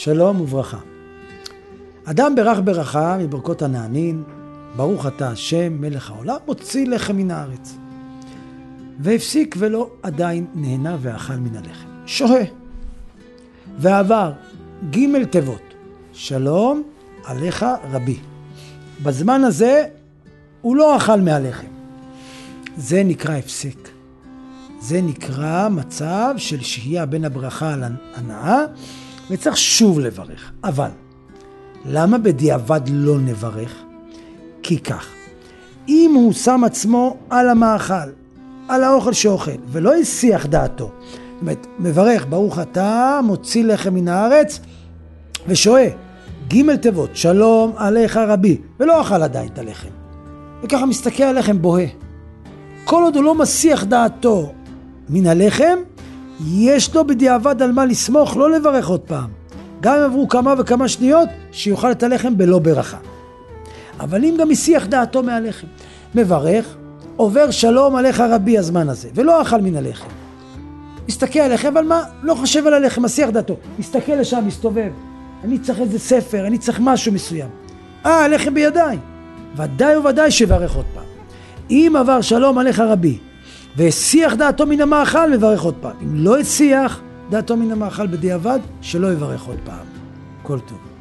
שלום וברכה. אדם ברך ברכה מברכות הנענין, ברוך אתה השם מלך העולם, מוציא לחם מן הארץ. והפסיק ולא עדיין נהנה ואכל מן הלחם. שוהה. ועבר ג' תיבות, שלום עליך רבי. בזמן הזה הוא לא אכל מהלחם. זה נקרא הפסיק. זה נקרא מצב של שהייה בין הברכה להנאה, וצריך שוב לברך. אבל למה בדיעבד לא נברך? כי כך, אם הוא שם עצמו על המאכל, על האוכל שאוכל, ולא הסיח דעתו, זאת אומרת, מברך, ברוך אתה, מוציא לחם מן הארץ, ושוהה, ג' תיבות, שלום עליך רבי, ולא אכל עדיין את הלחם. וככה מסתכל על לחם בוהה. כל עוד הוא לא מסיח דעתו מן הלחם, יש לו בדיעבד על מה לסמוך, לא לברך עוד פעם. גם אם עברו כמה וכמה שניות, שיוכל את הלחם בלא ברכה. אבל אם גם מסיח דעתו מהלחם, מברך, עובר שלום עליך רבי הזמן הזה, ולא אכל מן הלחם. מסתכל על הלחם, אבל מה? לא חושב על הלחם, מסיח דעתו. מסתכל לשם, מסתובב. אני צריך איזה ספר, אני צריך משהו מסוים. הלחם בידיים. ודאי וודאי שברך עוד פעם. אם עבר שלום עליך רבי, והסיח דעתו מן המאכל, מברך עוד פעם. אם לא הסיח דעתו מן המאכל בדיעבד, שלא יברך עוד פעם. כל טוב.